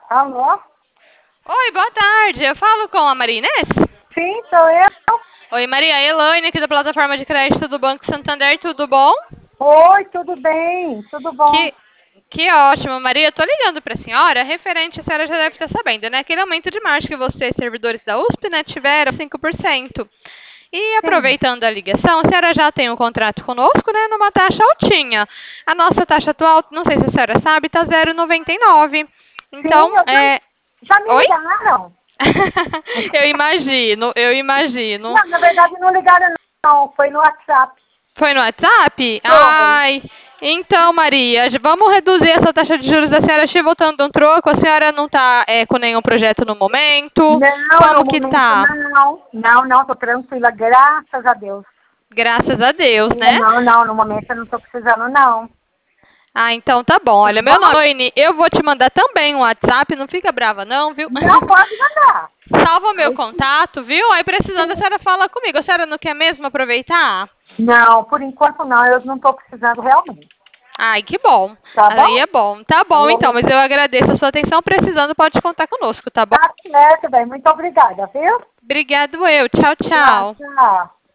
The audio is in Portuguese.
Alô? Oi, boa tarde. Eu falo com a Maria Inês? Sim, sou eu. Oi, Maria. Elaine aqui da plataforma de crédito do Banco Santander. Tudo bom? Oi, tudo bem? Tudo bom? Que, que ótimo, Maria. Eu tô ligando para a senhora, referente, a senhora já deve estar sabendo, né? Aquele aumento de margem que vocês, servidores da USP, né, tiveram, 5%. E Sim, aproveitando a ligação, a senhora já tem um contrato conosco, né, numa taxa altinha. A nossa taxa atual, não sei se a senhora sabe, tá 0,99. sim, Então, já me Oi? ligaram. Eu imagino, eu imagino. Não, na verdade não ligaram não, foi no WhatsApp. Foi no WhatsApp? Foi. Ai, então, Maria, vamos reduzir essa taxa de juros da senhora. Estive voltando um troco. A senhora não está com nenhum projeto no momento? Não, no Como que momento tá? não. Não, tô tranquila, graças a Deus. Graças a Deus, né? Não, no momento eu não tô precisando não. Ah, então tá bom. Tá Olha, meu bom? nome, eu vou te mandar também um WhatsApp. Não fica brava, não, viu? Não pode mandar. Salva o meu Aí, contato, viu? Aí precisando, a sim. senhora fala comigo. A senhora não quer mesmo aproveitar? Não, por enquanto não, eu não tô precisando realmente. Ai, que bom. Tá Aí bom? é bom. Tá bom, então, mas eu agradeço a sua atenção. Precisando, pode contar conosco, tá bom? Tá certo, bem. Muito obrigada, viu? Obrigado eu. Tchau, Tchau, tchau. tchau.